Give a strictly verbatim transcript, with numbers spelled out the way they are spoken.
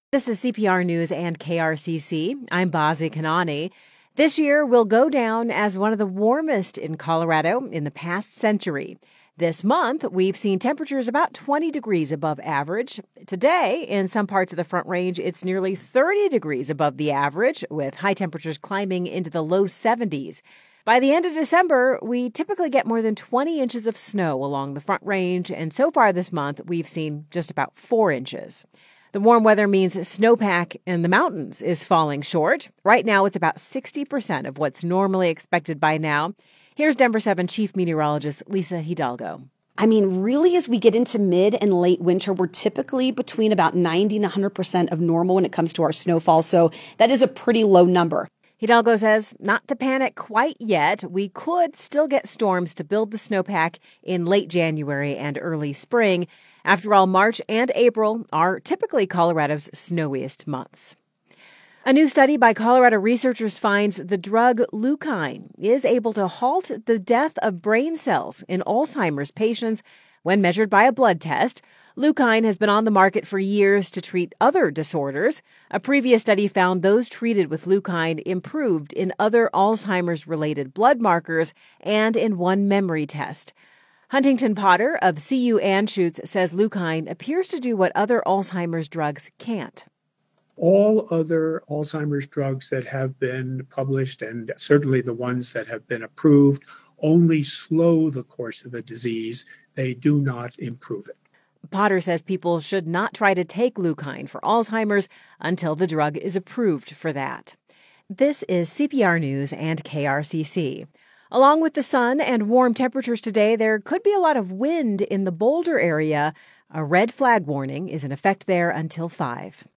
This is C P R News and K R C C. I'm Bazi Kanani. This year will go down as one of the warmest in Colorado in the past century. This month, we've seen temperatures about twenty degrees above average. Today, in some parts of the Front Range, it's nearly thirty degrees above the average, with high temperatures climbing into the low seventies. By the end of December, we typically get more than twenty inches of snow along the Front Range, and so far this month, we've seen just about four inches. The warm weather means snowpack in the mountains is falling short. Right now, it's about sixty percent of what's normally expected by now. Here's Denver seven Chief Meteorologist Lisa Hidalgo. I mean, really, as we get into mid and late winter, we're typically between about ninety and one hundred percent of normal when it comes to our snowfall. So that is a pretty low number. Hidalgo says not to panic quite yet. We could still get storms to build the snowpack in late January and early spring. After all, March and April are typically Colorado's snowiest months. A new study by Colorado researchers finds the drug Leukine is able to halt the death of brain cells in Alzheimer's patients when measured by a blood test. Leukine has been on the market for years to treat other disorders. A previous study found those treated with Leukine improved in other Alzheimer's-related blood markers and in one memory test. Huntington Potter of C U Anschutz says Leukine appears to do what other Alzheimer's drugs can't. All other Alzheimer's drugs that have been published, and certainly the ones that have been approved, only slow the course of the disease. They do not improve it. Potter says people should not try to take Leukine for Alzheimer's until the drug is approved for that. This is C P R News and K R C C. Along with the sun and warm temperatures today, there could be a lot of wind in the Boulder area. A red flag warning is in effect there until five.